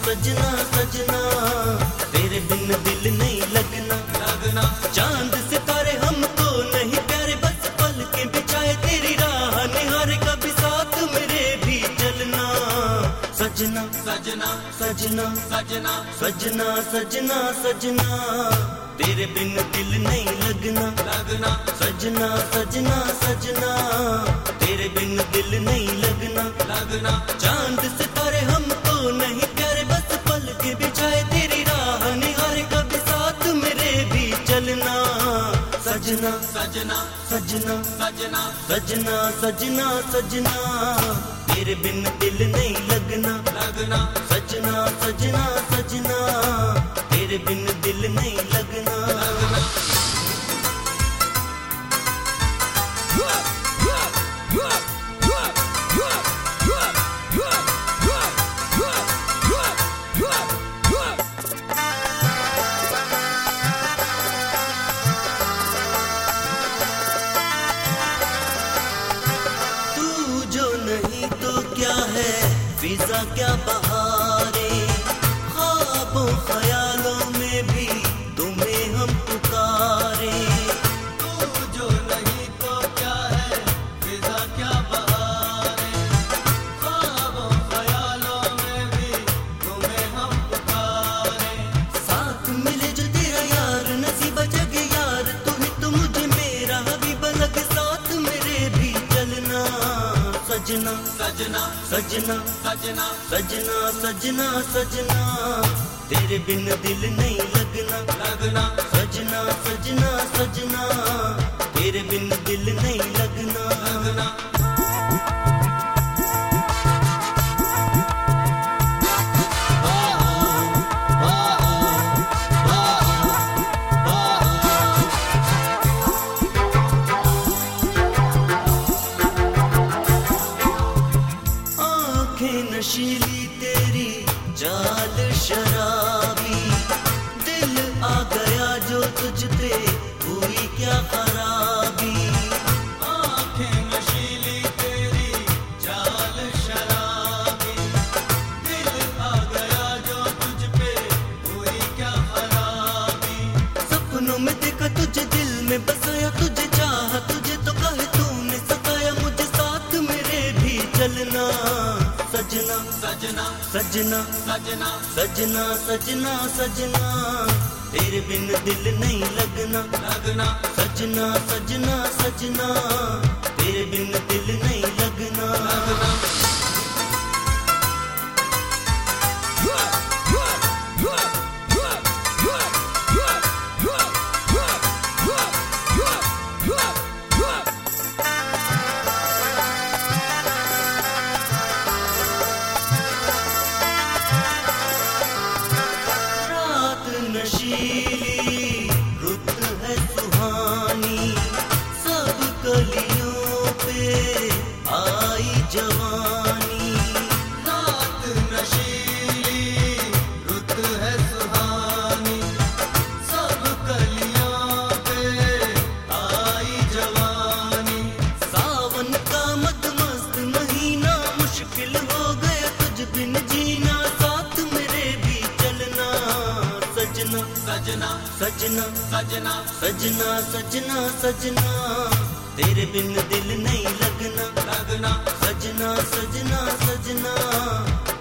सजना सजना तेरे बिन दिल नहीं लगना लगना। चांद सितारे हमको नहीं प्यारे, बस पल के बिछाए तेरी राह निहारे, कभी साथ मेरे भी चलना। सजना सजना सजना सजना सजना सजना सजना तेरे बिन दिल नहीं लगना लगना। सजना सजना सजना तेरे बिन दिल नहीं लगना लगना। चांद सितारे हमको नहीं प्यारे, बस पल के बिछाए तेरी राह निहारे, कभी साथ मेरे भी चलना। सजना सजना सजना सजना सजना सजना सजना तेरे बिन दिल नहीं लगना लगना। सजना सजना सजना तेरे बिन दिल नहीं लगना लगना। फिजा क्या बहारे, ख्वाबों ख्यालों में भी तुम्हें हम पुकारे। तू जो नहीं तो क्या है, फिजा क्या बहारे, ख्वाबों ख्यालों में भी तुम्हें हम पुकारे। साथ मिले जो तेरा यार नसीब जगे यार, तू ही तो मुझे मेरा हबीब लगे, साथ मेरे भी चलना। सजना सजना सजना सजना सजना सजना सजना तेरे बिन दिल नहीं लगना लगना। सजना सजना सजना तेरे बिन दिल नहीं लगना लगना। नशीली तेरी चाल शराबी, दिल आ गया जो तुझ पे हुई क्या खराबी। आंखें नशीली तेरी चाल शराबी, दिल आ गया जो तुझ पे हुई क्या खराबी। सपनों में देखा तुझे, दिल में बसाया तुझे, चाहा तुझे तो कहे तूने सताया, मुझे साथ मेरे भी चलना। सजना सजना सजना सजना सजना सजना सजना तेरे बिन दिल नहीं लगना लगना। सजना सजना सजना तेरे बिन दिल नहीं लगना लगना। नशीली रुत है सुहानी, सब कलियों पे आई जवानी। रात नशीली रुत है सुहानी, सब कलियों पे आई जवानी। सावन का मदमस्त महीना, मुश्किल हो गया तुझ बिन जीना, साथ मेरे भी चलना। सजना सजना सजना सजना सजना सजना सजना तेरे बिन दिल नहीं लगना लगना। सजना सजना सजना